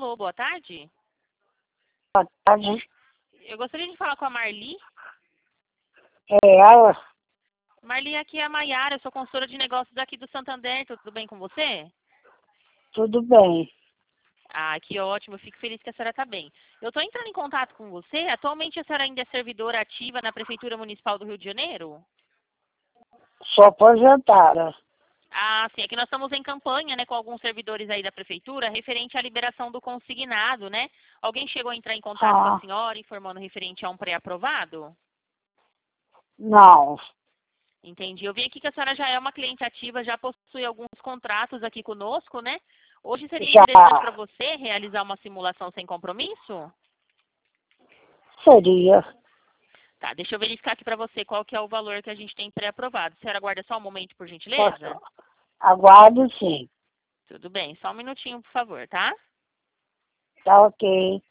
Alô, boa tarde. Boa tarde. Eu gostaria de falar com a Marli. É ela? Marli, aqui é a Maiara, eu sou consultora de negócios aqui do Santander. Tudo bem com você? Tudo bem. Ah, que ótimo, eu fico feliz que a senhora está bem. Eu estou entrando em contato com você. Atualmente a senhora ainda é servidora ativa na Prefeitura Municipal do Rio de Janeiro? Sou aposentada. Ah, sim, é que nós estamos em campanha, né, com alguns servidores aí da Prefeitura, referente à liberação do consignado, né? Alguém chegou a entrar em contato com a senhora, informando referente a um pré-aprovado? Não. Entendi. Eu vi aqui que a senhora já é uma cliente ativa, já possui alguns contratos aqui conosco, né? Hoje seria Já. interessante para você realizar uma simulação sem compromisso? Seria. Tá, deixa eu verificar aqui para você qual que é o valor que a gente tem pré-aprovado. A senhora aguarda só um momento, por gentileza? Posso? Aguardo, sim. Tudo bem, só um minutinho, por favor, tá? Tá ok.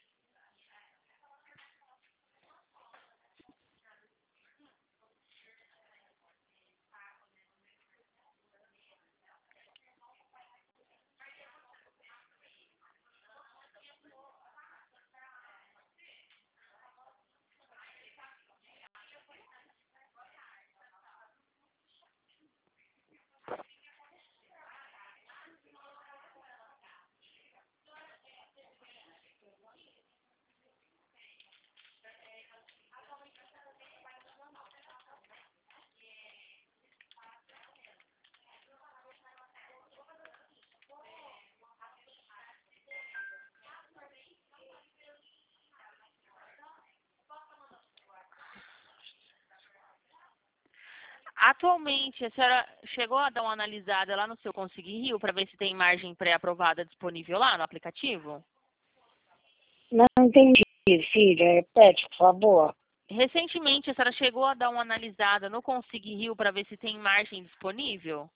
Atualmente, a senhora chegou a dar uma analisada lá no seu Conseguir Rio para ver se tem margem pré-aprovada disponível lá no aplicativo? Não entendi, filha. Repete, por favor. Recentemente, a senhora chegou a dar uma analisada no Conseguir Rio para ver se tem margem disponível?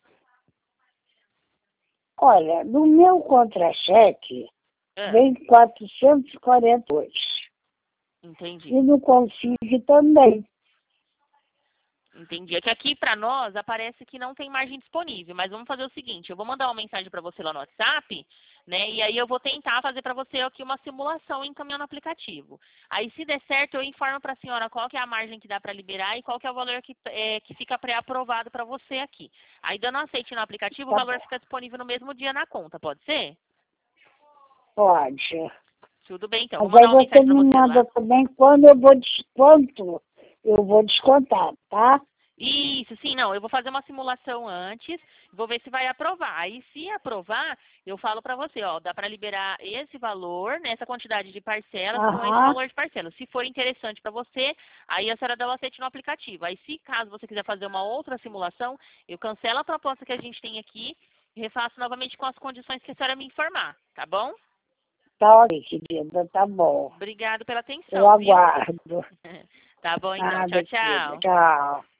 Olha, no meu contra-cheque Ah, vem 442. entendi. E no Consigo também. Entendi. É que aqui para nós aparece que não tem margem disponível, mas vamos fazer o seguinte, eu vou mandar uma mensagem para você lá no WhatsApp, né? E aí eu vou tentar fazer para você aqui uma simulação e encaminhar no aplicativo. Aí se der certo, eu informo para a senhora qual que é a margem que dá para liberar e qual que é o valor que fica pré-aprovado para você aqui. Aí dando aceite no aplicativo, o Tá valor bom. fica disponível no mesmo dia na conta, pode ser? Pode. Tudo bem, então. Vou Mas aí mandar uma você mensagem para me você lá. manda também quanto eu vou descontar, tá? Isso, sim, não. Eu vou fazer uma simulação antes, vou ver se vai aprovar. Aí, se aprovar, eu falo para você, ó, dá para liberar esse valor, nessa quantidade de parcelas, com esse Aham. valor de parcelas. Se for interessante para você, aí a senhora dá o aceite no aplicativo. Aí, se caso você quiser fazer uma outra simulação, eu cancelo a proposta que a gente tem aqui e refaço novamente com as condições que a senhora me informar, tá bom? Tá ok, querida, tá bom. Obrigado pela Eu atenção, viu? aguardo. Tá bom, então. Nada, Tchau, querida. tchau. Tchau.